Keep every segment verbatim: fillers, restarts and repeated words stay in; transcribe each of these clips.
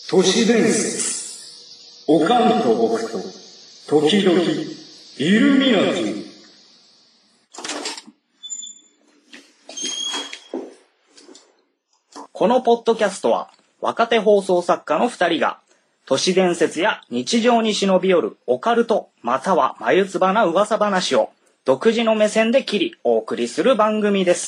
都市伝説。おかんと僕と、時々、イルミナティ。 このポッドキャストは、若手放送作家の二人が、都市伝説や日常に忍び寄るオカルト、または眉唾な噂話を、独自の目線で切り、お送りする番組です。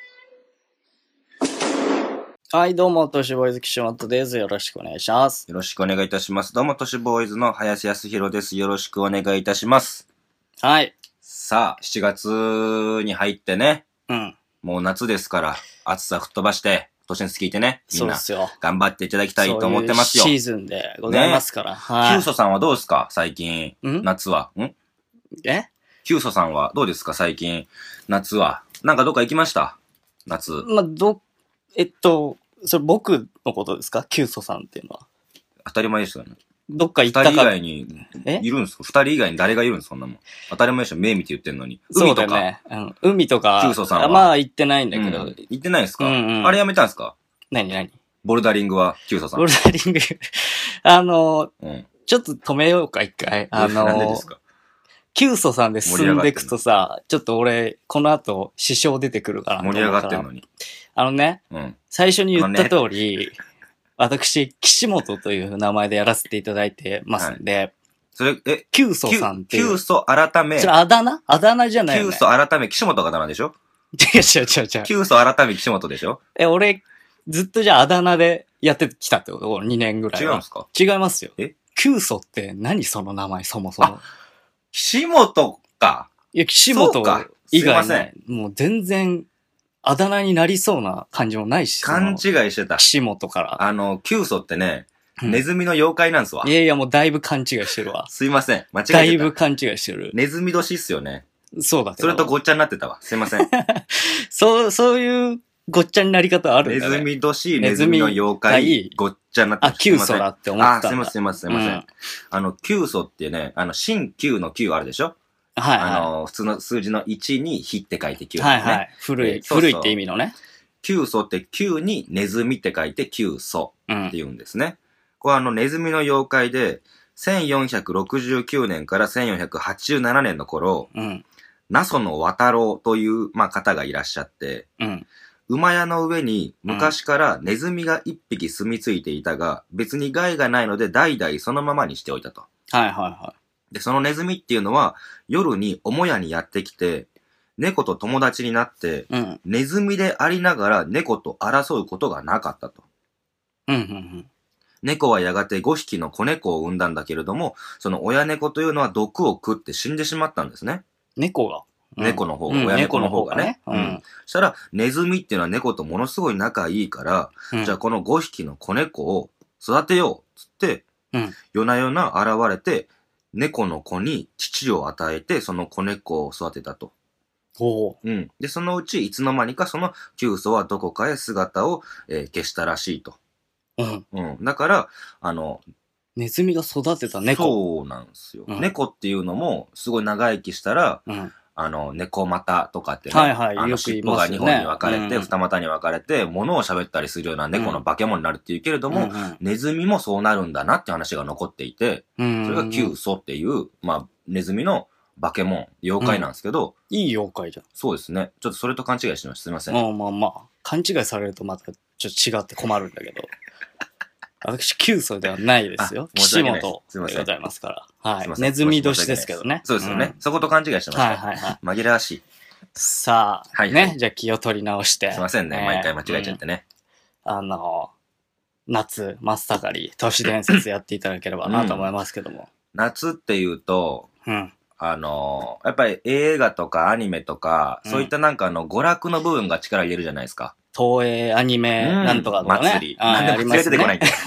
はい、どうも、都市ボーイズ岸本です。よろしくお願いします。 よろしくお願いいたします。どうも、都市ボーイズの林康弘です。よろしくお願いいたします。 はい。 さあ、しちがつに入ってね。 うん。 もう夏ですから、暑さ吹っ飛ばして、都市伝説聞いてね。みんな、 そうですよ。 頑張っていただきたいと思ってますよ。 そういうシーズンでございますから。ね、はい。 キュウソさんはどうですか最近。 ん夏は。んえキュウソさんはどうですか最近。夏は。なんかどっか行きました夏。 まあ、ど、えっと、それ僕のことですかキュウソさんっていうのは。 当たり前ですよね。 どっか行ったか。 二人以外に、いるんですか二人以外に誰がいるんですかそんなもん。当たり前でしょ目見て言ってんのに。海とか。そうだね。 うん。海とか。 キュウソさんは。 まあ行ってないんだけど。うん、 行ってないですか、 うんうん、 あれやめたんですか何何ボルダリングは、キュウソさん。 ボルダリングあの、 うん、 ちょっと止めようか、一回。あの、 なんでですかキュウソさんで進んでいくとさ、ちょっと俺、この後、支障出てくるから。 盛り上がってんのに。 あのね、 うん、 最初に言った通り、ね、私、岸本という名前でやらせていただいてますんで、はい、 それ、え、 キュウソさんっていう。 キュウソ改め。 それあだ名あだ名じゃないよね。 キュウソ改め、岸本があだ名でしょ違う違う違う違う。 キュウソ改め、岸本でしょえ、俺、ずっとじゃああだ名でやってきたってことにねんぐらい。 違うんですか違いますよ。 えキュウソって何その名前そもそも。 岸本か。 いや、岸本以外ね、もう全然、あだ名になりそうな感じもないし。 勘違いしてた。 岸本から。 あの、キュウソってね、うん、ネズミの妖怪なんすわ。 いやいや、もうだいぶ勘違いしてるわ。 すいません。間違えてた。 だいぶ勘違いしてる。 ネズミ年っすよね。 そうだけど。 それとごっちゃになってたわ。すいません。 そう、そういうごっちゃになり方あるんだね。 ネズミ年、ネズミの妖怪、ごっちゃになってた。 あ、キュウソだって思ってたんだ。 あ、すいません、すいません、すいません。うん、あの、キュウソってね、あの、新旧の旧あるでしょはい、はい。 あの、普通の数字のいちにひって書いてきゅう、ね。 はいはい。古い、古いって意味のね。 キュウソってきゅうにネズミって書いてキュウソって言うんですね。うん、これはあのネズミの妖怪で、せんよんひゃくろくじゅうきゅうねんからせんよんひゃくはちじゅうななねんの頃、うん、ナソの渡郎という、まあ、方がいらっしゃって、うん、馬屋の上に昔からネズミが一匹住み着いていたが、別に害がないので代々そのままにしておいたと。 はいはいはい。 で、そのネズミっていうのは夜に母屋にやってきて、猫と友達になって、うん、ネズミでありながら猫と争うことがなかったと。 うんうんうん、 猫はやがてごひきの子猫を産んだんだけれども、その親猫というのは毒を食って死んでしまったんですね。 猫が、 うん、猫の方が、うん、親猫の方がね。 猫の方がね。 うん。そしたら、ネズミっていうのは猫とものすごい仲いいから、うん、じゃあこのごひきの子猫を育てようっつって、うん、夜な夜な現れて、猫の子に乳を与えて、その子猫を育てたと。 おうん。で、そのうちいつの間にかそのキュウソはどこかへ姿を、えー、消したらしいと。 うん。 うん。だから、あの、 ネズミが育てた猫。 そうなんですよ。うん、猫っていうのも、すごい長生きしたら、うん、あの、猫股とかってね、 はいはい、 あの、尻尾がにほんに分かれて、二股に分かれて、物を喋ったりするような猫の化け物になるっていうけれども、うんうん、ネズミもそうなるんだなって話が残っていて、それがキュウソっていう、まあ、ネズミの化け物、妖怪なんですけど、 うん、いい妖怪じゃん。 そうですね。ちょっとそれと勘違いしてました。すいません。 まあまあまあ、勘違いされるとまたちょっと違って困るんだけど。私、キュウソではないですよ。岸本でございますから。はい。ネズミ年ですけどね。 そうですよね。うん、そこと勘違いしてました。 はいはいはい。 紛らわしい。 さあ、はいはい、ね。じゃあ気を取り直して。 すいませんね。えー、毎回間違えちゃってね。 うん、あの、夏、真っ盛り、都市伝説やっていただければなと思いますけども。うん、 夏っていうと、 うん。 あのー、やっぱり映画とかアニメとか、うん、そういったなんかあの、娯楽の部分が力入れるじゃないですか。 東映アニメなんとかとかね。 祭り。なんで祭り出てこないんだよ。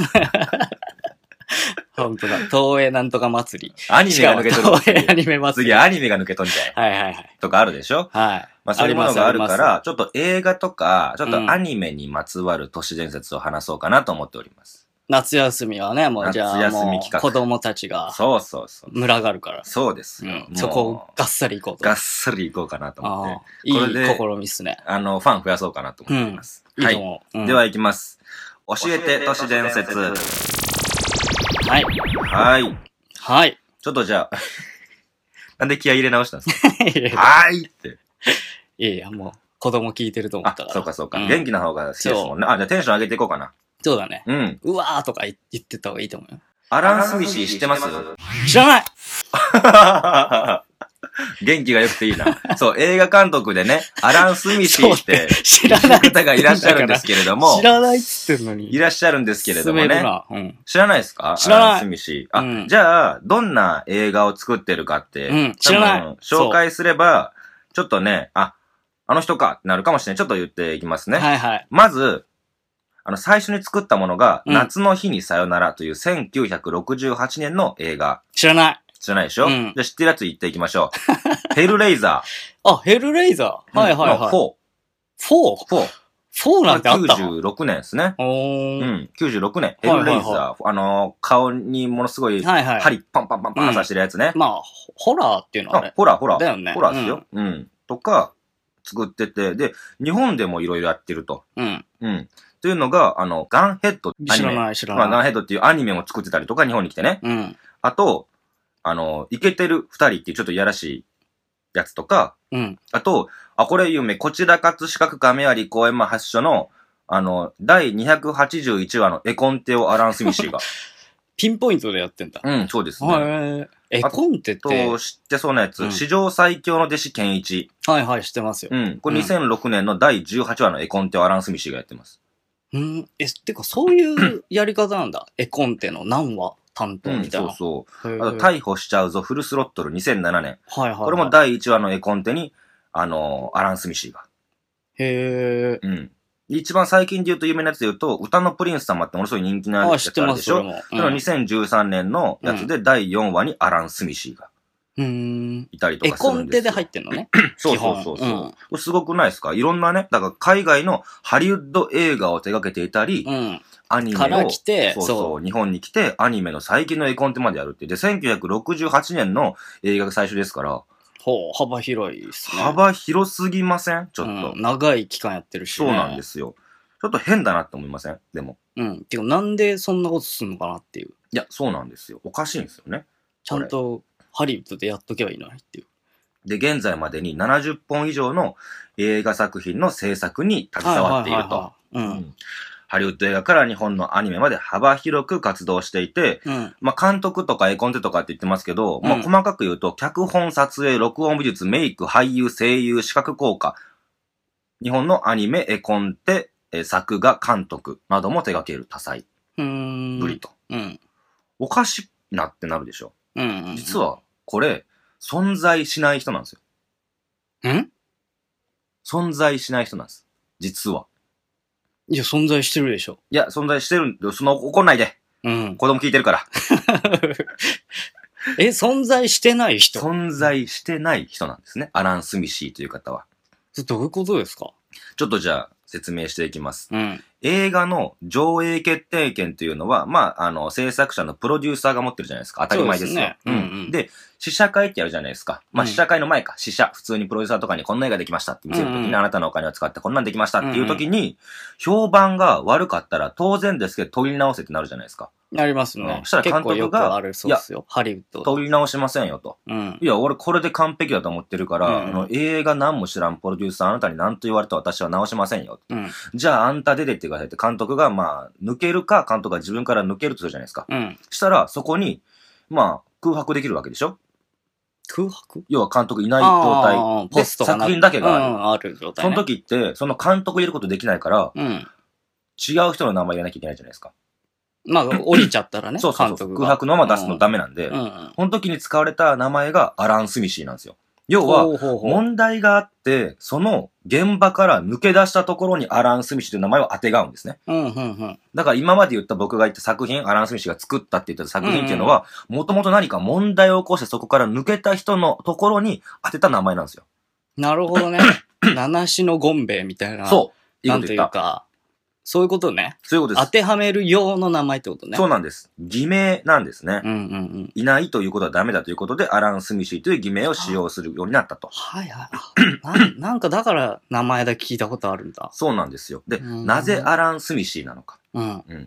本当だ。東映なんとか祭り。 アニメが抜けとる。 東映アニメ祭り。 次アニメが抜けとんじゃい。 はいはいはい。 とかあるでしょはい。 まあそういうものがあるから、ちょっと映画とか、ちょっとアニメにまつわる都市伝説を話そうかなと思っております。 夏休みはね、もうじゃあ、もう子供たちが、 そうそうそう。 群がるから。 そうですよ。うん、そこをがっさり行こうと。 がっさり行こうかなと思って。 いい試みっすね。 あの、ファン増やそうかなと思っています。 うん、 はい。 いいと思う。うん、 では行きます。教えて都市伝説。 はい。 はい。 はい。 ちょっとじゃあ、なんで気合い入れ直したんですかはーいって。 いやいや、もう、子供聞いてると思ったから。 あ、そうかそうか。うん、元気な方が好きですもんね。あ、じゃあテンション上げていこうかな。 そうだね。 うん。 うわーとか言ってた方がいいと思うよ。 アラン・スミシー知ってます？ 知らない元気が良くていいな。そう、映画監督でね、アラン・スミシーって知らない方がいらっしゃるんですけれども。 知らないっつってんのに。 いらっしゃるんですけれどもね。 うん、 知らないですか？ 知らない。 アラン・スミシー。あ、うん、じゃあ、どんな映画を作ってるかって、 うん、知らない。 紹介すれば、ちょっとね、あ、あの人かってなるかもしれない。ちょっと言っていきますね。 はいはい。 まず、あの、最初に作ったものが、うん、夏の日にさよならというせんきゅうひゃくろくじゅうはちねんの映画。 知らない。 知らないでしょ、うん、じゃあ知ってるやつ言っていきましょう。ヘルレイザー。あ、ヘルレイザー、はいはいはい。 フォー。フォー。 フォー。フォーなんてあったの？ きゅうじゅうろくねんですね。うん。きゅうじゅうろくねん。ヘルレイザー。はいはいはい、あの、顔にものすごい、はいはい、針パンパンパンパン刺してるやつね。 うん、まあ、ホラーっていうのはね。 あ、ホラー、ホラー。 だよね。 ホラーですよ。うん、うん。とか、作ってて、で、日本でもいろいろやってると。 うん。 うん。というのが、あの、ガンヘッドアニメ。 知らない、知らない。 まあ、ガンヘッドっていうアニメも作ってたりとか、日本に来てね。 うん。 あと、あの、イケてる二人っていうちょっといやらしいやつとか、 うん。 あと、あ、これ有名、こちら葛飾区亀有公園間発祥の、あの、だいにひゃくはちじゅういちわの絵コンテをアラン・スミシーが。 ピンポイントでやってんだ。 うん、そうですね。 はい。絵コンテって。 と、知ってそうなやつ、うん、史上最強の弟子健一。 はいはい、知ってますよ。 うん。これにせんろくねんのだいじゅうはちわの絵コンテをアラン・スミシーがやってます。 うん。え、てか、そういうやり方なんだ。絵コンテの何話担当みたいな。 うん、そうそう。あと、逮捕しちゃうぞ、フルスロットルにせんななねん。 はいはい、はい。 これもだいいちわの絵コンテに、あのー、アラン・スミシーが。 へー。 うん。一番最近で言うと有名なやつで言うと、歌のプリンス様ってものすごい人気なやつあるでしょ？あ、知ってます、それも。うん、にせんじゅうさんねんのやつでだいよんわにアラン・スミシーが。 うん。 いたりとかするんですよ。 絵コンテで入ってんのね。 そうそうそうそう、うん。これすごくないですか？いろんなね、だから海外のハリウッド映画を手掛けていたり、 うん、 アニメを、 から来て、 そうそう、日本に来てアニメの最近の絵コンテまでやるって。で、せんきゅうひゃくろくじゅうはちねんの映画が最初ですから。 ほう、幅広いですね。 幅広すぎません？ちょっと、 うん。長い期間やってるし、ね。 そうなんですよ。ちょっと変だなって思いません？でも。 うん。てか、なんでそんなことすんのかなっていう。 いや、そうなんですよ。おかしいんですよね。 ちゃんとハリウッドでやっとけばいいのにっていう。 で、現在までにななじゅっぽん以上の映画作品の制作に携わっていると。ハリウッド映画から日本のアニメまで幅広く活動していて、 うん、 まあ監督とか絵コンテとかって言ってますけど、うん、まあ細かく言うと、脚本、撮影、録音美術、メイク、俳優、声優、視覚効果、日本のアニメ、絵コンテ、作画、監督なども手掛ける多彩ぶりと。 うん、 おかしいなってなるでしょ。 うんうんうん、 実は、これ、存在しない人なんですよ。 ん？ 存在しない人なんです。実は。 いや、存在してるでしょ。 いや、存在してるんで、その、怒んないで。 うん。 子供聞いてるから。 え、存在してない人？ 存在してない人なんですね。アラン・スミシーという方は。 どういうことですか？ ちょっとじゃあ、説明していきます。 うん。 映画の上映決定権というのは、まあ、あの、制作者のプロデューサーが持ってるじゃないですか。当たり前ですよ。 そうですね。うんうん。 で、試写会ってやるじゃないですか。まあ、試写会の前か。試写。普通にプロデューサーとかにこんな映画できましたって見せるときに、うんうん、あなたのお金を使ってこんなんできましたっていうときに、うんうん、評判が悪かったら当然ですけど、取り直せってなるじゃないですか。 ありますね。 うん、そしたら監督が、 あるそうですよ。ハリウッド。 取り直しませんよと。 うん。 いや、俺これで完璧だと思ってるから、うん、あの映画何も知らんプロデューサーあなたに何と言われた私は直しませんよ。 うん。 じゃああんた出てってくださいって監督が、まあ、抜けるか、監督が自分から抜けるとするじゃないですか。 うん。 したら、そこに、まあ、空白できるわけでしょ？ 空白？ 要は監督いない状態。 ポストが作品だけがある。 うん、ある状態、 ね。その時って、その監督入れることできないから、 うん。 違う人の名前入れなきゃいけないじゃないですか。 まあ、降りちゃったらね。 そうそうそう。監督空白のまま出すのダメなんで、 うんうん、 この時に使われた名前がアラン・スミシーなんですよ。要は、ほうほうほう問題があって、その現場から抜け出したところにアラン・スミシーという名前を当てがうんですね。 うんうんうん、 だから今まで言った僕が言った作品、アラン・スミシーが作ったって言った作品っていうのは、もともと何か問題を起こしてそこから抜けた人のところに当てた名前なんですよ。 なるほどね。七種のゴンベイみたいな。 そう。 なんていうか、そういうことね。 そういうことです。 当てはめる用の名前ってことね。 そうなんです。偽名なんですね。 うんうんうん。 いないということはダメだということで、アラン・スミシーという偽名を使用するようになったと。 はいはい。な, なんかだから名前だけ聞いたことあるんだ。 そうなんですよ。で、なぜアラン・スミシーなのか。 うん。 うん。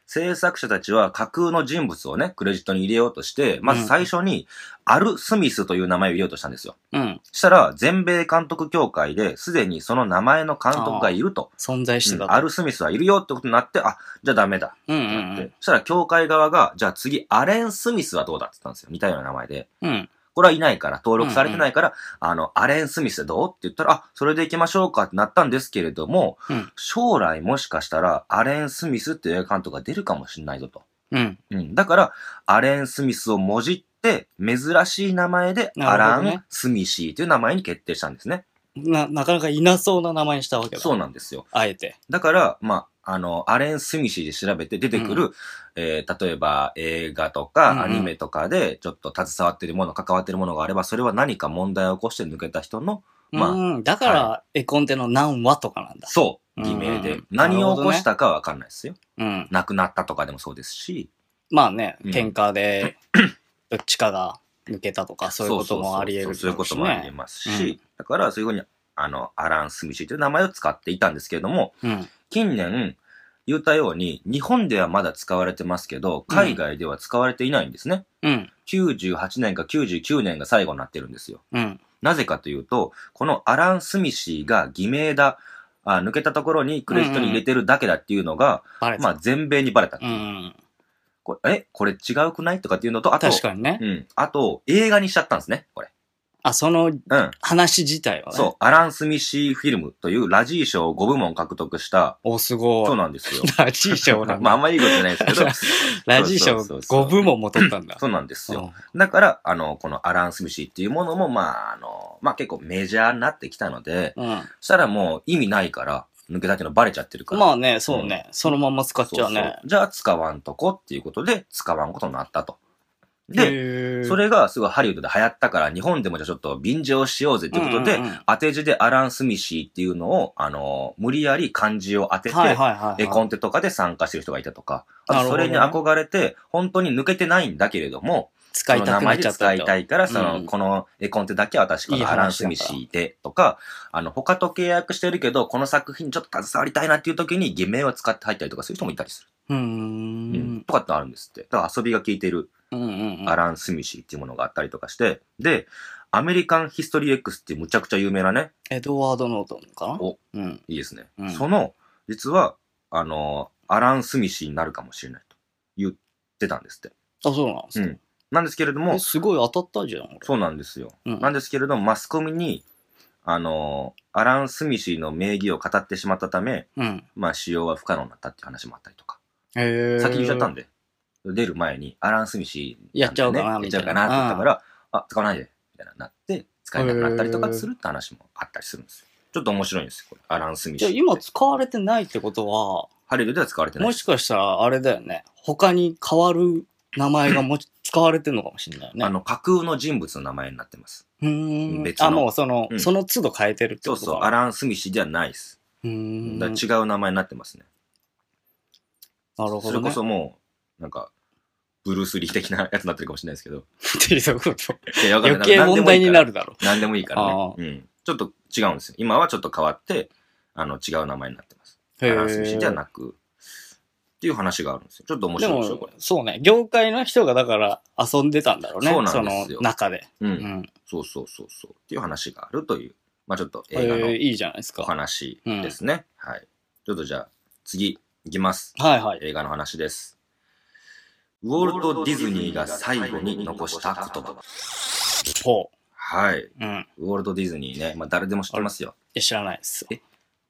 制作者たちは架空の人物をね、クレジットに入れようとして、まず最初に、アル・スミスという名前を入れようとしたんですよ。うん。したら、全米監督協会ですでにその名前の監督がいると。 存在してた、 うん。アル・スミスはいるよってことになって、あ、じゃあダメだ。うんうんうん。そしたら協会側が、じゃあ次、アレン・スミスはどうだって言ったんですよ。似たような名前で。うん。これはいないから、登録されてないから、うんうん、あの、アレン・スミスでどうって言ったら、あ、それで行きましょうかってなったんですけれども、うん、将来もしかしたら、アレン・スミスっていう映画監督が出るかもしれないぞと。うん。うん。だから、アレン・スミスをもじって、珍しい名前で、アラン・スミシーという名前に決定したんですね。 な、なかなかいなそうな名前にしたわけだ。 そうなんですよ。 あえて。 だから、まあ、あの、アレン・スミシーで調べて出てくる、うん、えー、例えば映画とかアニメとかでちょっと携わってるもの、関わってるものがあれば、それは何か問題を起こして抜けた人の、まあ。 うん、だから、はい、絵コンテの何話とかなんだ。 そう。偽名で。うん、何を起こしたかはわかんないですよ。うん。亡くなったとかでもそうですし。 まあね、喧嘩で、どっちかが抜けたとか、そういうこともあり得るし、ね。 そういうこともあり得ますし、うん、だからそういうふうに、あの、アラン・スミシーという名前を使っていたんですけれども、うん、近年、言ったように、日本ではまだ使われてますけど、海外では使われていないんですね。うん。きゅうじゅうはちねんかきゅうじゅうきゅうねんが最後になってるんですよ。うん。なぜかというと、このアラン・スミシーが偽名だ、あ抜けたところにクレジットに入れてるだけだっていうのが、うんうん、まあ全米にバレたっていう。うん、これえ、これ違うくないとかっていうのと、あと、 確かにね。 うん。あと、映画にしちゃったんですね、これ。 あ、その、話自体はね、 うん。そう。アラン・スミシーフィルムというラジー賞をごぶもん獲得した。 お、すごい。 そうなんですよ。 ラジー賞なんだ。 まあ、あんまりいいことじゃないですけど。 ラジー賞ごぶもんも取ったんだ。 そうなんですよ。だから、あの、このアラン・スミシーっていうものも、まあ、あの、まあ結構メジャーになってきたので、うん、そしたらもう意味ないから、抜けたっていうのバレちゃってるから。 まあね、そうね。うん、そのまま使っちゃうね。そうそうじゃあ使わんとこっていうことで、使わんことになったと。で、それがすごいハリウッドで流行ったから、日本でもじゃあちょっと便乗しようぜっていうことで、うんうんうん、当て字でアラン・スミシーっていうのを、あの、無理やり漢字を当てて、はいはいはいはい、絵コンテとかで参加してる人がいたとか、あとそれに憧れて、本当に抜けてないんだけれども、 使いたくなっちゃった。 使いたいから、その、うん、この絵コンテだけ私、このアラン・スミシーで、とか、あの、他と契約してるけど、この作品ちょっと携わりたいなっていう時に偽名を使って入ったりとかする人もいたりする。うーん。うん。とかってあるんですって。だから遊びが効いてる、アラン・スミシーっていうものがあったりとかして、で、アメリカン・ヒストリー X っていうむちゃくちゃ有名なね。 エドワード・ノートンかなお、うん。いいですね。うん、その、実は、あの、アラン・スミシーになるかもしれないと言ってたんですって。 あ、そうなんですか。うん。 なんですけれども。 すごい当たったじゃん。 そうなんですよ。うん、なんですけれども、マスコミに、あの、アラン・スミシーの名義を語ってしまったため、うん、まあ使用は不可能になったっていう話もあったりとか。へー。先に言っちゃったんで、出る前にアラン・スミシー、 ね、やっちゃうかな、 やっちゃうかなって言ったから、あ、使わないで、みたいななって、使えなくなったりとかするって話もあったりするんですよ。ちょっと面白いんですよ、これ。アラン・スミシー。 じゃあ今使われてないってことは、 ハリウッドでは使われてない。 もしかしたらあれだよね。他に変わる名前がも使われてるのかもしれないね。 あの、架空の人物の名前になってます。 うん。別の。あ、もうその、うん、その都度変えてるってことか。 そうそう、アラン・スミシーではないです。うん。だ違う名前になってますね。 なるほど、ね。 それこそもう、なんか、ブルース・リー的なやつになってるかもしれないですけど。 っていうこといや、余計問題になるだろう。 何でもいいからね。うん。ちょっと違うんですよ。今はちょっと変わって、あの、違う名前になってます。アラン・スミシーではなく、っていう話があるんですよ。ちょっと面白いでしょ、これ。 そうね。業界の人がだから遊んでたんだろうね。そうなんですよ。その中で。 うん。うん、そうそうそうそう。っていう話があるという、まあちょっと映画のいいじゃないですか。 お話ですね。うん、はい。ちょっとじゃあ次いきます。 はいはい。 映画の話です。ウォルト・ディズニーが最後に残した言葉。 ほう。 はい。うん。ウォルト・ディズニーね。まあ誰でも知ってますよ。 いや、知らないです。え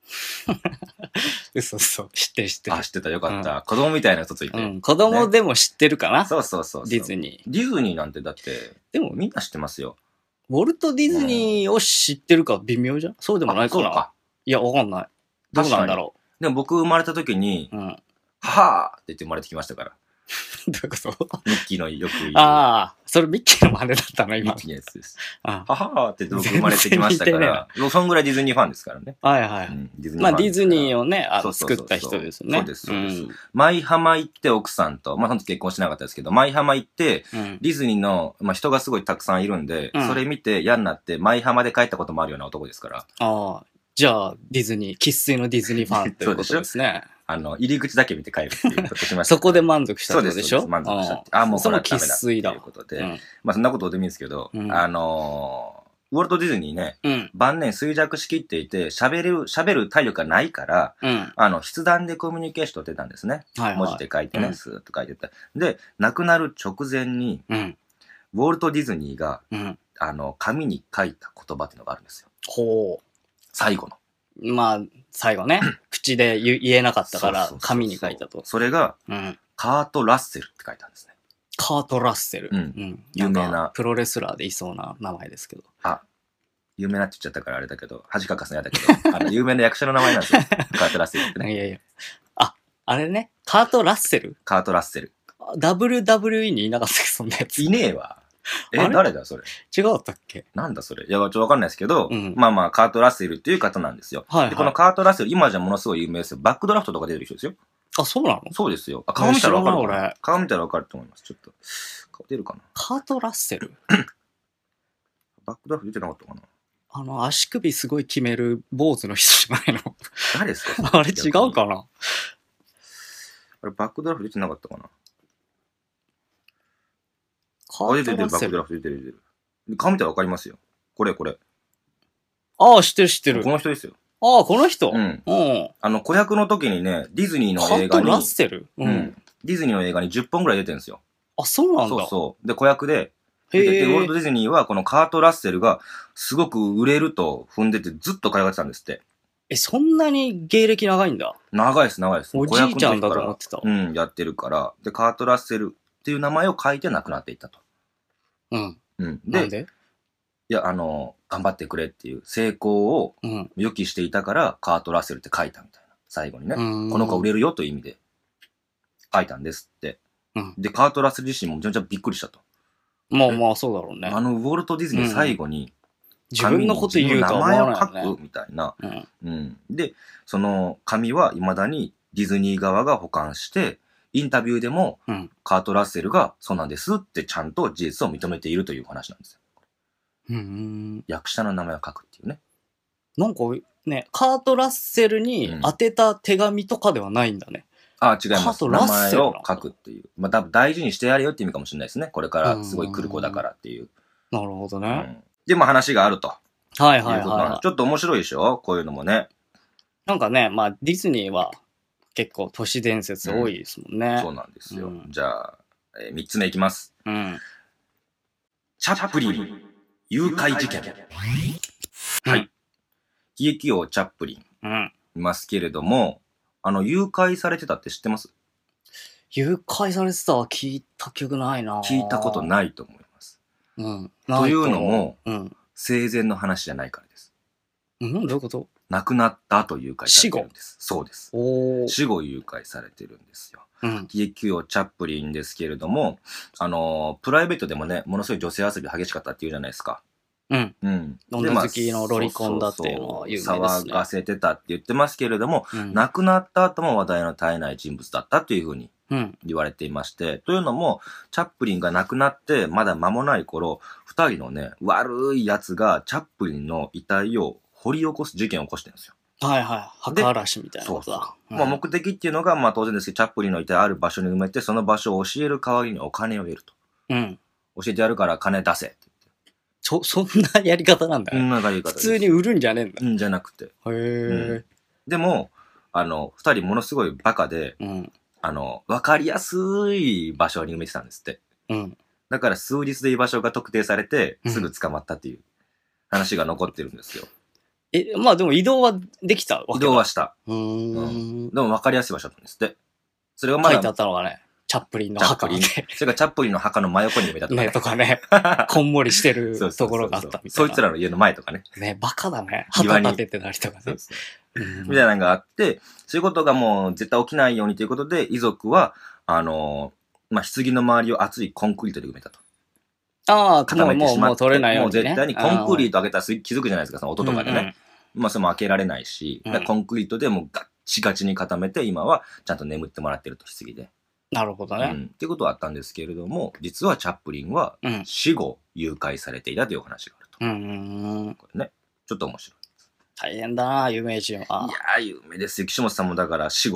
嘘嘘。知ってる知ってる。 あ、知ってた。よかった。うん、子供みたいな人ついて。うん。子供でも知ってるかな、ね、 そうそうそうそう。 ディズニー。 ディズニーなんてだって、でもみんな知ってますよ。 ウォルト・ディズニーを知ってるか微妙じゃん、そうでもないかな。そうか。いや、わかんない。どうなんだろう。でも僕生まれた時に、うん、ははーって言って生まれてきましたから。 どういうことミッキーのよく言う。 ああ、それミッキーの真似だったの今。 ミッキーのやつです。ははーって僕生まれてきましたから、そんぐらいディズニーファンですからね。 はいはい。うん、ディズニーファン。まあディズニーをね、あの作った人ですね。 そうです、そうです。舞浜行って奥さんと、まあその時結婚しなかったですけど、舞浜行って、うん、ディズニーの、まあ人がすごいたくさんいるんで、うん、それ見て嫌になって舞浜で帰ったこともあるような男ですから。 ああ。じゃあ、ディズニー、生粋のディズニーファンっていうことですね。 あの、入り口だけ見て帰るっていうことしました。 そこで満足したってことでしょ？ そうです、満足したって。あ、もうこれはダメだっていその生粋だうことで。 うん、 まあそんなことでもいいんですけど、 うん、 あのー、ウォルト・ディズニーね、 うん、 晩年衰弱しきっていて、喋る、喋る体力がないから、 うん、 あの、筆談でコミュニケーション取ってたんですね。 はいはい、 文字で書いてね、 うん、 スーッと書いてた。で、亡くなる直前に、 うん、 ウォルト・ディズニーが、 うん、 あの、紙に書いた言葉っていうのがあるんですよ。 ほう。 最後の。 まあ、最後ね、口で言えなかったから、紙に書いたと。 それが、うん、カート・ラッセルって書いたんですね。 カート・ラッセル。 うん。うん、有名な。 プロレスラーでいそうな名前ですけど。 あ、有名なって言っちゃったからあれだけど、恥かかすのやだけど、あの、有名な役者の名前なんですよ。カート・ラッセルってね。 いやいや。あ、あれね、カート・ラッセル？ カート・ラッセル。 ダブリューダブリューイー にいなかったっけ、そんなやつ。 いねえわ。え、誰だそれ。 違うったっけ？ なんだそれ。いや、ちょっとわかんないですけど、 うん、 まあまあ、カート・ラッセルっていう方なんですよ。 はいはい、 で、このカート・ラッセル、今じゃものすごい有名ですよ。バックドラフトとか出てる人ですよ。 あ、そうなの？ そうですよ。あ、顔見たらわかるかな。 俺顔見たらわかると思います。ちょっと。顔出るかな。 カート・ラッセルバックドラフト出てなかったかな。 あの、足首すごい決める坊主の人じゃないの？ 誰ですか？ あれ違うかな？ あれ、バックドラフト出てなかったかな。 カート・ラッセル。 あ、出てる、バックドラフト出てる、出てる。顔見たらわかりますよ。これ、これ。 ああ、知ってる知ってる。 この人ですよ。 ああ、この人？ うん。 うん。 あの、子役の時にね、ディズニーの映画に。 カート・ラッセル？ うん。うん、ディズニーの映画にじゅっぽんぐらい出てるんですよ。 あ、そうなんだ。 そうそう。で、子役で、出てて、ウォルト・ディズニーはこのカート・ラッセルがすごく売れると踏んでてずっと通ってたんですって。 え、そんなに芸歴長いんだ？ 長いです、長いです。 おじいちゃんだと思ってた。 うん、やってるから。で、カート・ラッセルっていう名前を書いて亡くなっていったと。 うん。 うん。 で、なんで？ いや、あの、頑張ってくれっていう成功を予期していたから、うん、カート・ラッセルって書いたみたいな。最後にね。この子売れるよという意味で書いたんですって。うん、で、カート・ラッセル自身もめちゃめちゃびっくりしたと。 まあまあそうだろうね。 あの、ウォルト・ディズニー最後に、 自分のこと言うとは思わないよね。 名前を書くみたいな。うん。うん。で、その紙は未だにディズニー側が保管して、インタビューでも、うん、カート・ラッセルがそうなんですってちゃんと事実を認めているという話なんですよ。うん。役者の名前を書くっていうね。 なんかね、カート・ラッセルに当てた手紙とかではないんだね。 うん、ああ、違います。名前を書くっていう。まあ、多分大事にしてやれよって意味かもしれないですね。これからすごい来る子だからっていう。 なるほどね。 うんで、まあ話があると。 はいはいはい。 ちょっと面白いでしょこういうのもね。 なんかね、まあディズニーは結構都市伝説多いですもんね。 うん、そうなんですよ。うん、じゃあ、えー、みっつめいきます。うん。チャップリン、誘拐事件。はい。喜劇王チャップリン。うん。いますけれども、あの、誘拐されてたって知ってます？ 誘拐されてたは聞いた記憶ないな。 聞いたことないと思います。うん。というのも、うん、生前の話じゃないからです。 うん、どういうこと？ 亡くなった後誘拐されてるんです。そうです。死後誘拐されてるんですよ。うん。喜劇王チャップリンですけれども、あのー、プライベートでもね、ものすごい女性遊び激しかったっていうじゃないですか。うん。うん。 女好きのロリコンだっていうのは有名ですね。 騒がせてたって言ってますけれども、うん、亡くなった後も話題の絶えない人物だったっていうふうに言われていまして、うん、というのも、チャップリンが亡くなってまだ間もない頃、二人のね、悪い奴がチャップリンの遺体を掘り起こす事件を起こしてるんですよ。 はいはい。墓荒らしみたいなことだ。 そうそう。うん、まあ目的っていうのが、まあ当然ですけど、チャップリンの遺体ある場所に埋めて、その場所を教える代わりにお金を得ると。うん。教えてやるから金出せって言って。 そ、そんなやり方なんだね。 そんなやり方。 普通に売るんじゃねえんだ。 うん、じゃなくて。へえ、うん。でも、あの、二人ものすごいバカで、うん、あの、わかりやすい場所に埋めてたんですって。うん。だから数日で居場所が特定されて、すぐ捕まったっていう話が残ってるんですよ。 うん、え、まあでも移動はできたわけだ。 移動はした。うん,、うん。でもわかりやすい場所なんですって。それがまだ。 書いてあったのがね、チャップリンの墓に。 それがチャップリンの墓の真横に埋めたとかね。 ね、とかね。こんもりしてるところがあったみたいな。 そいつらの家の前とかね。 ね、バカだね。墓立ててたりとかね。そうそううん、みたいなのがあって、そういうことがもう絶対起きないようにということで、遺族は、あのー、まあ、棺の周りを厚いコンクリートで埋めたと。 ああ、固めてしまって。もう取れないように、ね。 もう絶対にコンクリート開けたら気づくじゃないですか、その音とかでね。うんうん、まあ、それも開けられないし、うん、コンクリートでもうガッチガチに固めて、今はちゃんと眠ってもらってると、棺で。 なるほどね。うん。 っていうことはあったんですけれども、実はチャップリンは死後誘拐されていたというお話があると。うん。これね、ちょっと面白い。 大変だな、有名人は。 いやー、有名ですよ。岸本さんもだから死後、も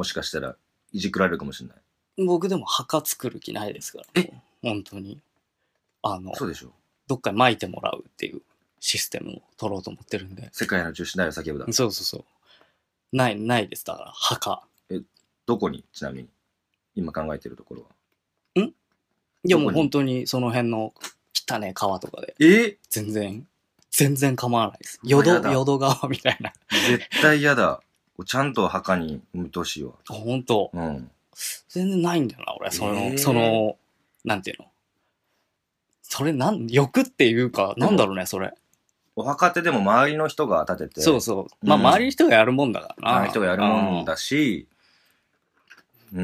もしかしたら、いじくられるかもしれない。 僕でも墓作る気ないですから。 え本当に。あの、 そうでしょ。 どっかに撒いてもらうっていうシステムを取ろうと思ってるんで。 世界の中心大を叫ぶだ。 そうそうそう。ない、ないです。だから、墓。 え、どこにちなみに今考えてるところは。 んいやもう本当にその辺の汚ね川とかで。 え全然、全然構わないです。淀、淀川みたいな。 絶対嫌だ。ちゃんと墓に埋めてほしいわ。 あ、本当。 うん。 全然ないんだよな、俺。その、 えー、 その、なんていうの。それなん、欲っていうか、なんだろうね、それ。 お墓ってでも周りの人が建てて。 そうそう。まあ、周りの人がやるもんだからな。 周りの人がやるもんだし、うん。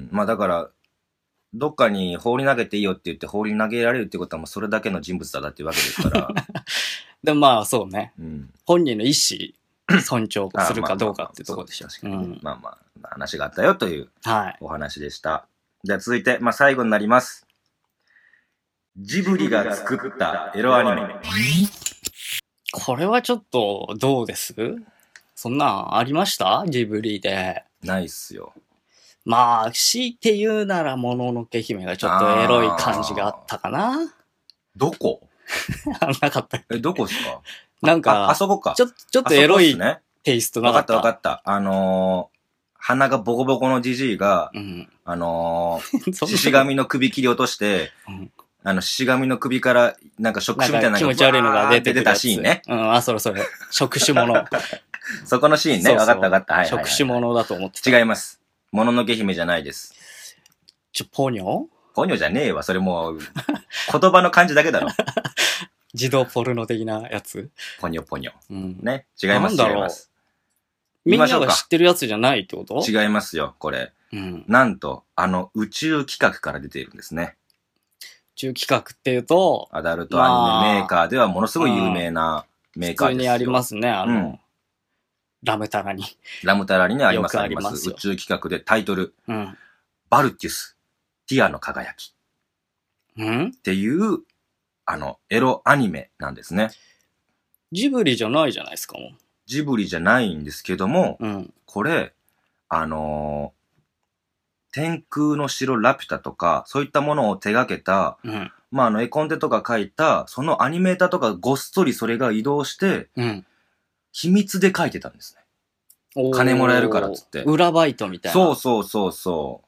まあだから、どっかに放り投げていいよって言って放り投げられるってことはもうそれだけの人物だなっていうわけですから。 でもまあそうね。 うん、 本人の意思尊重するかどうかってとこでしょ。 確かに、ね。まあまあ、話があったよというお話でした。はい、では続いて、まあ最後になります。ジブリが作ったエロアニメ。 これはちょっとどうです？そんなんありました？ジブリで。 ないっすよ。 まあ、強いて言うなら、もののけ姫がちょっとエロい感じがあったかな。 どこなかったっけ？ え、どこっすか？ なんか、 あ、あそこか。 ちょ、ちょっとエロいテイストなかった。 わかったわかった。あのー、鼻がボコボコのジジイが、 うん、 あのー、獅子神の首切り落として、うん、あの、獅子神の首から、なんか触手みたいなのが気持ち悪いのが出て出たシーンね。 うん、あ、それそれ。触手もの。 そこのシーンね。わかったわかった。はいはいはい。 触手ものだと思ってた。 違います。もののけ姫じゃないです。 ちょ、ポニョポニョじゃねえわ。それもう、言葉の感じだけだろ。 自動ポルノ的なやつ。 ポニョポニョ。 うん、 ね。違います。違います。 みんなが知ってるやつじゃないってこと？ 違いますよ、これ。 うん、 なんと、あの、宇宙企画から出ているんですね。 宇宙企画っていうと、 アダルトアニメメーカーではものすごい有名なメーカーですよ。 普通にありますね、あの、うん、ラムタラに。 ラムタラにね、あります、あります。宇宙企画でタイトル。 うん、 バルティス、ティアの輝き。 うん、 っていう、あの、エロアニメなんですね。 ジブリじゃないじゃないですか、もう。 ジブリじゃないんですけども、 うん、 これ、あのー、天空の城ラピュタとか、そういったものを手掛けた、 うん、 まあ、あの、絵コンテとか書いた、そのアニメーターとかごっそりそれが移動して、 うん、 秘密で書いてたんですね。金もらえるからっつって。 裏バイトみたいな。 そうそうそうそう。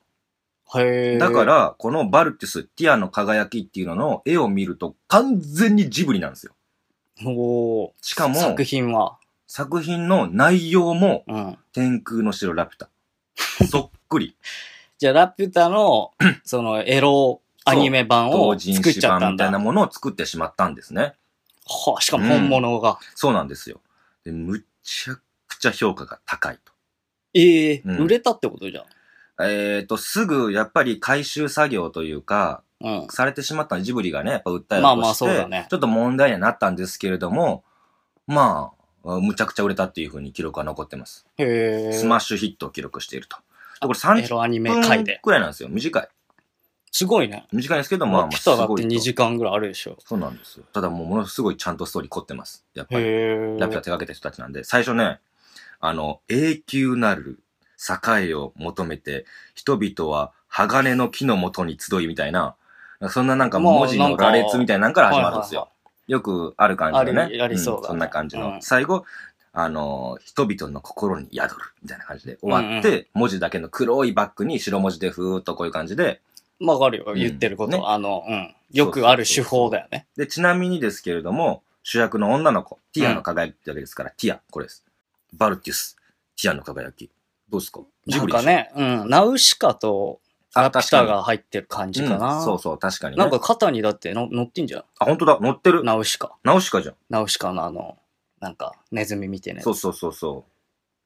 へー。 だから、このバルティス、ティアの輝きっていうのの絵を見ると完全にジブリなんですよ。 おー。 しかも、 作品は作品の内容も、 うん、 天空の城ラピュタ。そっくり。 じゃあ、ラピュタの、その、エロアニメ版を作っちゃったんだ。 同人誌版みたいなものを作ってしまったんですね。 はあ、しかも本物が、うん。 そうなんですよ。で、むちゃくちゃ評価が高いと。 ええーうん、売れたってことじゃん。 えっと、すぐ、やっぱり回収作業というか、うん、されてしまったのジブリがね、やっぱ訴えを起こして、まあまあそうだね、ちょっと問題にはなったんですけれども、まあ、むちゃくちゃ売れたっていう風に記録が残ってます。 へー。 スマッシュヒットを記録していると。これさんじゅっぷんくらいなんですよ。短い。 すごいね。 短いんですけど、まあまあすごい。ラピュタだってにじかんぐらいあるでしょ。 そうなんですよ。ただもうものすごいちゃんとストーリー凝ってます。やっぱり。ラピュタ手掛けた人たちなんで、最初ね、あの、永久なる栄を求めて、人々は鋼の木の元に集いみたいな、そんななんか文字の羅列みたいなのから始まるんですよ。よくある感じのね。 あり、ありそうだ、ねうん。そんな感じの。うん、最後、あの、人々の心に宿るみたいな感じで終わって、うんうん、文字だけの黒いバックに白文字でふーっとこういう感じで。 わかるよ、言ってること。うんね、あの、うん。よくある手法だよね。 で、ちなみにですけれども、主役の女の子、ティアの輝きってわけですから、うん、ティア、これです。バルティス、ティアの輝き。どうですか？ ジブリでしょ？なんかね、うん。ナウシカとラピュタが入ってる感じかな。 うん、そうそう、確かにね。 なんか肩にだっての乗ってんじゃん。 あ、本当だ、乗ってる。 ナウシカ。 ナウシカじゃん。 ナウシカのあの、なんか、ネズミみたいなやつ。 そうそうそうそう。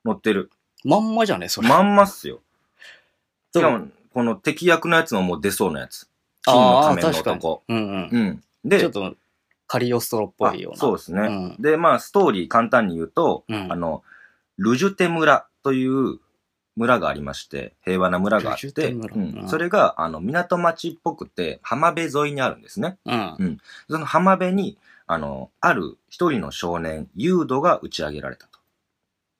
乗ってる。 まんまじゃねそれ。 まんまっすよ。しかも、この敵役のやつももう出そうなやつ。金の仮面の男。 うんうん。 うん。 で、ちょっと、カリオストロっぽいような。 そうですね、うん。で、まあ、ストーリー簡単に言うと、うん、あの、ルジュテ村という村がありまして、平和な村があって、うん、それが、あの、港町っぽくて、浜辺沿いにあるんですね。 うん。 うん。その浜辺に、あの、ある一人の少年、ユードが打ち上げられたと。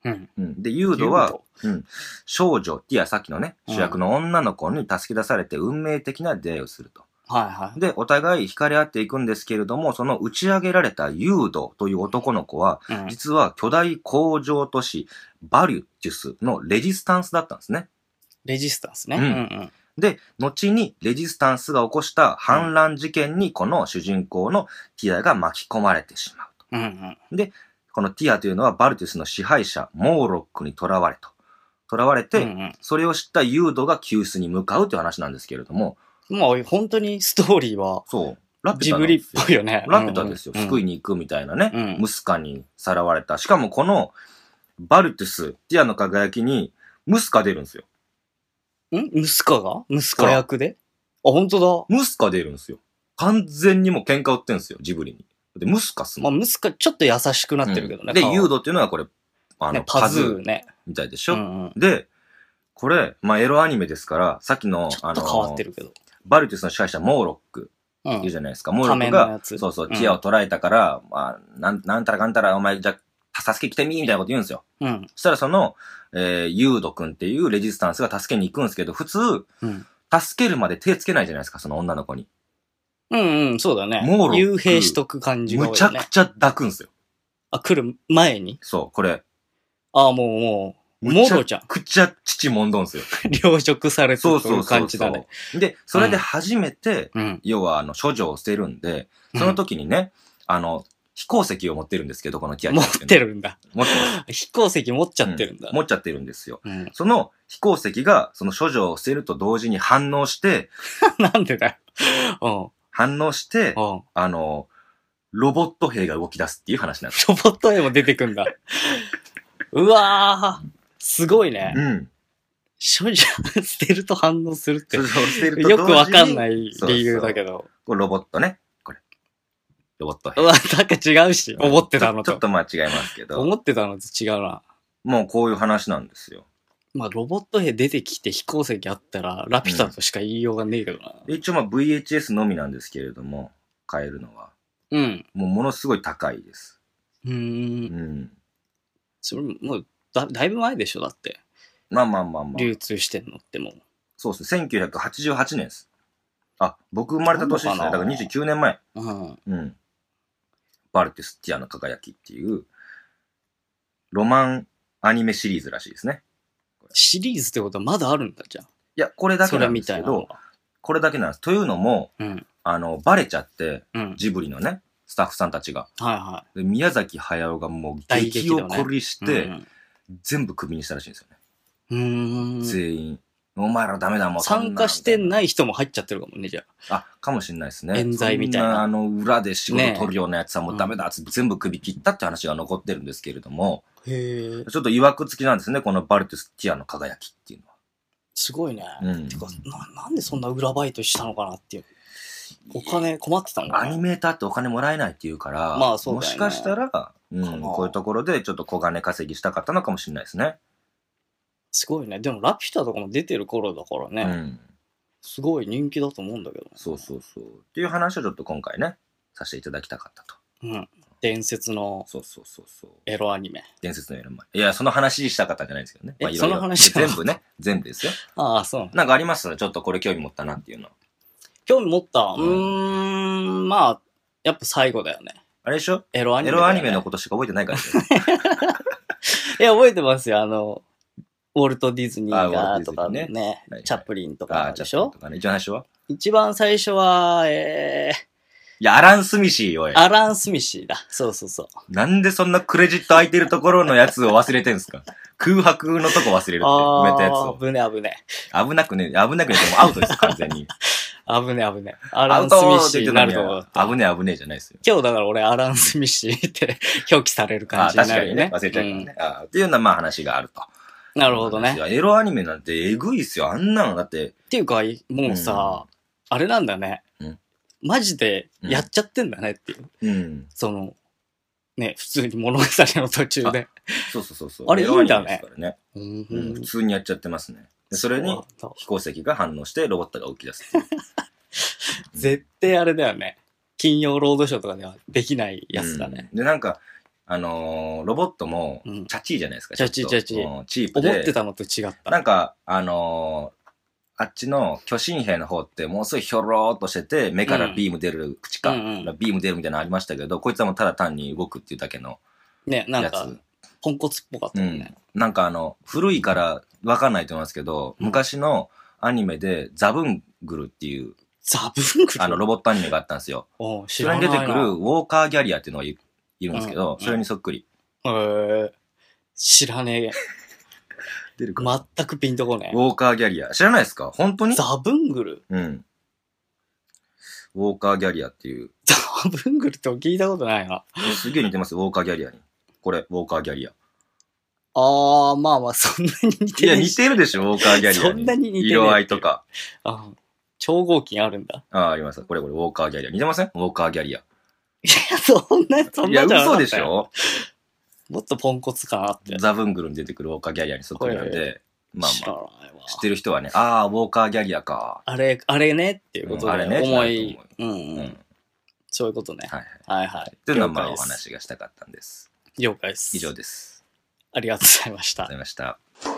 うん。 うん、で、ユードは、うん、少女、ティア、さっきのね、主役の女の子に助け出されて運命的な出会いをすると。 はいはい。 で、お互い惹かれ合っていくんですけれども、その打ち上げられたユードという男の子は、うん、実は巨大工場都市、バリュテュスのレジスタンスだったんですね。 レジスタンスね。 うんうんうん、で、後にレジスタンスが起こした反乱事件にこの主人公のティアが巻き込まれてしまうと。うんうん、で、このティアというのはバルテュスの支配者、モーロックに囚われと。囚われて、うんうん、それを知ったユードが救出に向かうという話なんですけれども。 まあ、本当にストーリーは、そう。ラピュタジブリっぽいよね。 ラピュタですよ。うんうん、救いに行くみたいなね。うん、ムスカにさらわれた。しかもこの、バルテュス、ティアの輝きに、ムスカ出るんですよ。 んムスカがムスカ役であ、本当だ。ムスカ出るんですよ。完全にもう喧嘩売ってんですよ、ジブリに。で、ムスカすもん。まあ、ムスカちょっと優しくなってるけどね。 うん、で、ユードっていうのはこれ、あの、 ね、パズーね。 みたいでしょ、うんうん、で、これ、まあ、エロアニメですから、さっきの、 あの、ちょっと変わってるけど。 バルテュスの支配者、モーロック。いるじゃないですか。うん、モーロックが、そうそう、ティアを捕らえたから、うん、まあ、なん、なんたらかんたら、お前、じゃ、助け来てみみたいなこと言うんですよ。うん。そしたらその、えー、ユード君っていうレジスタンスが助けに行くんですけど、普通、うん、助けるまで手つけないじゃないですか、その女の子に。 うんうん、そうだね。モーロック。幽閉しとく感じが、ね。 むちゃくちゃ抱くんですよ。 あ、来る前にそう、これ。 ああ、もう、もう、モロちゃん。 むちゃくちゃ父もんどんすよ。 養殖されてる感じだね。 そうそうそうそう。で、それで初めて、うん、要は、あの、処女を捨てるんで、その時にね、うん、あの、飛行石を持ってるんですけど、このティア持ってるんだ。 持ってます。 飛行石持っちゃってるんだ。 うん、持っちゃってるんですよ。うん、その飛行石が、その処女を捨てると同時に反応して、 なんでだよ。反応して、あの、ロボット兵が動き出すっていう話なんです。 ロボット兵も出てくんだ。うわー、すごいね。うん。処女捨てると反応するって。そうそう、捨てるとよくわかんない理由だけど。そうそうこれロボットね。これ。ロボット兵。 うわ、なんか違うし、思ってたのと。 ちょっとまあ違いますけど。 思ってたのと違うな。 もうこういう話なんですよ。 まあ、ロボット兵出てきて飛行石あったら、ラピュタとしか言いようがねえけどな。 うん、一応まあ ブイエイチエス のみなんですけれども、買えるのは。うん。もうものすごい高いです。うーん。 うん。それもうだ、だいぶ前でしょ、だって。 まあまあまあまあ。 流通してんのってもう。 そうですね。せんきゅうひゃくはちじゅうはちねんです。あ、僕生まれた年ですね。だからにじゅうきゅうねんまえ。うん。うん。バルテスティアの輝きっていう、ロマンアニメシリーズらしいですね。 シリーズってことはまだあるんだじゃん。いや、これだけなんですけど、これだけなんです。というのも、うん、あの、バレちゃって、うん、ジブリのね、スタッフさんたちが。はいはい。で宮崎駿がもう激を凝りして、ねうん、全部クビにしたらしいんですよね。うーん。全員。お前らダメだもん。 参加してない人も入っちゃってるかもね、じゃあ。あ、かもしれないですね。 冤罪みたいな。 なあの、裏で仕事取るようなやつはもうダメだっつって全部首切ったって話が残ってるんですけれども。へえ。ちょっと曰く付きなんですね、このバルテスティアの輝きっていうのは。 すごいね。うん。てかな、なんでそんな裏バイトしたのかなっていう。お金困ってたのかな。 アニメーターってお金もらえないっていうから、まあそうだよね。もしかしたら、うん、こういうところでちょっと小金稼ぎしたかったのかもしれないですね。 すごいね。でもラピュタとかも出てる頃だからね。うん。すごい人気だと思うんだけど、ね。 そうそうそう。っていう話をちょっと今回ね、させていただきたかったと。 うん。伝説のそうそうそうそうエロアニメ。 伝説のエロアニメ。いや、その話したかったんじゃないですけどね。まあ、いろいろその話全部ね、全部ですよ。 ああ、そう。 なんかありますちょっとこれ興味持ったなっていうの。 興味持った、うん、うーん、まあ、やっぱ最後だよね。 あれでしょエロアニメ、 ね。エロアニメのことしか覚えてないからね。 いや、覚えてますよ。あの、ウォルト・ディズニーがとかね、ねはいはい、チャップリンとかでしょ、 ね、一番最初は一番最初は、えー、 いや、アラン・スミシーよ、 アラン・スミシーだ。そうそうそう。 なんでそんなクレジット空いてるところのやつを忘れてんすか空白のとこ忘れるって、埋めたやつを。 危ね危ね。 危なくね、危なくねってもうアウトです、完全に。 危ね危ね。アラン・スミシーになると思う。 危ね危ねじゃないですよ。 今日だから俺アラン・スミシーって表記される感じになるよね。 あ、確かにね。忘れちゃうからね。うん、あっていうようなまあ話があると。 なるほどね。 エロアニメなんてえぐいっすよ。あんなのだって。 っていうか、もうさ、うん、あれなんだね。うん、マジでやっちゃってんだねっていう。うん。その、ね、普通に物語の途中で。 そうそうそうそう。 あれいいんだね。 ねうん、普通にやっちゃってますね。それに飛行石が反応してロボットが起き出す。 絶対あれだよね。金曜ロードショーとかではできないやつだね。 うん、で、なんか、 あのー、ロボットも、チャチーじゃないですか。 チャチーチャチー。チープで。 思ってたのと違った。 なんか、あのー、あっちの巨神兵の方ってもうすごいひょろーっとしてて、目からビーム出る、うん、口か、うんうん、ビーム出るみたいなのありましたけど、こいつはもうただ単に動くっていうだけのやつ。 ね、なんか、ポンコツっぽかったよね、 うん。なんかあの、古いからわかんないと思いますけど、うん、昔のアニメでザブングルっていう、 ザブングルあの、ロボットアニメがあったんですよ。 おそれに出てくるウォーカーギャリアっていうのがいるんですけど、うん、それにそっくり。 へ、うん、えー、知らねえ。 出るか全くピンとこねえ。ウォーカーギャリア。知らないですか本当にザブングルうん。ウォーカーギャリアっていう。 ザブングルって聞いたことないな。 すげえ似てます、ウォーカーギャリアに。これ、ウォーカーギャリア。 あー、まあまあ、そんなに似てる。 いや、似てるでしょ、ウォーカーギャリアに。 そんなに似てる。 色合いとか。 あ、超合金あるんだ。 ああ、あります。これこれ、ウォーカーギャリア。似てませんウォーカーギャリア。 いや、そんな、そんなじゃなかったよ。いや、 嘘でしょもっとポンコツかなって。 ザブングルに出てくるウォーカーギャリアにそっくりなんで、まあまあ、知ってる人はね、ああ、ウォーカーギャリアか。 あれ、あれねっていうことで、うん、あれね、思い、うん、うん、うん。そういうことね。 はいはい。はいはい。 というのはまあお話がしたかったんです。 了解です。 以上です。 ありがとうございました。 ありがとうございました。